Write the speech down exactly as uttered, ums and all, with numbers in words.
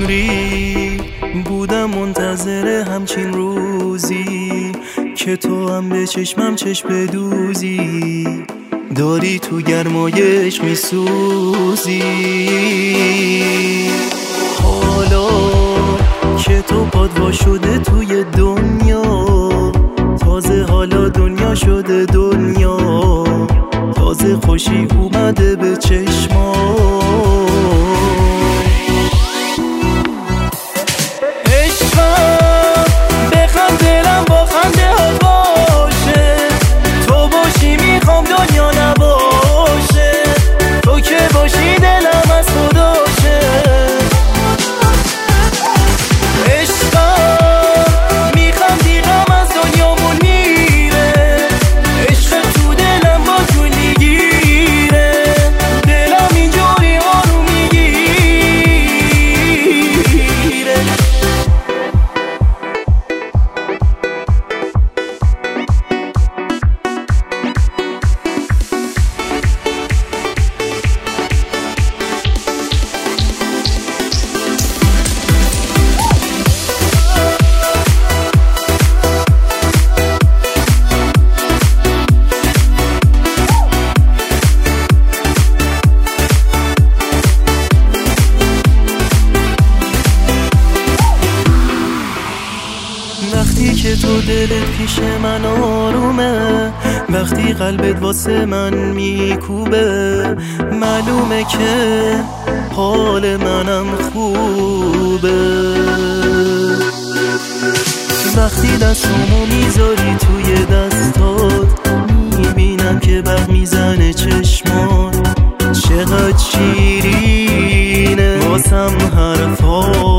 اینجوری بودم منتظر همچین روزی که تو هم به چشمم چشم بدوزی، داری تو گرمای عشق میسوزی. حالا که تو پادوا شده توی دنیا، تازه حالا دنیا شده دنیا، تازه خوشی اومده به چشما. عشقم بخند دلم با خنده ها باشه، تو باشی میخوام دنیا نباشه، تو که باشی دلم از خداشه. عشقم میخوام دیگم از دنیامون میره، عشق تو دلم با جون میگیره، دلم اینجوری آروم میگیره. وقتی که تو دلت پیش من آرومه، وقتی قلبت واسه من میکوبه، معلومه که حال منم خوبه. وقتی دستامو میذاری توی دستات، میبینم که برق میزنه چشمات، چقدر شیرینه واسم حرفات.